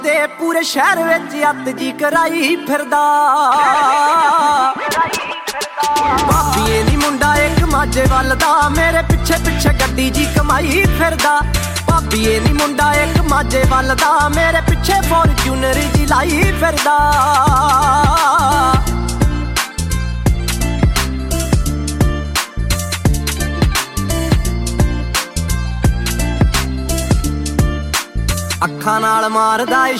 ਦੇ ਪੂਰੇ ਸ਼ਹਿਰ ਵਿੱਚ ਅੱਤ ਜੀ ਕਰਾਈ ਫਿਰਦਾ। ਭਾਬੀਏ ਨੀ ਮੁੰਡਾ ਇੱਕ ਮਾਝੇ ਵੱਲ ਦਾ, ਮੇਰੇ ਪਿੱਛੇ ਪਿੱਛੇ ਗੱਡੀ ਜੀ ਕਮਾਈ ਫਿਰਦਾ। ਭਾਬੀਏ ਨੀ ਮੁੰਡਾ ਇੱਕ ਮਾਝੇ ਵੱਲ ਦਾ, ਮੇਰੇ ਪਿੱਛੇ ਫੋਰਚੂਨਰ ਜੀ ਲਾਈ ਫਿਰਦਾ। ਅੱਖਾਂ ਨਾਲ ਮਾਰਦਾ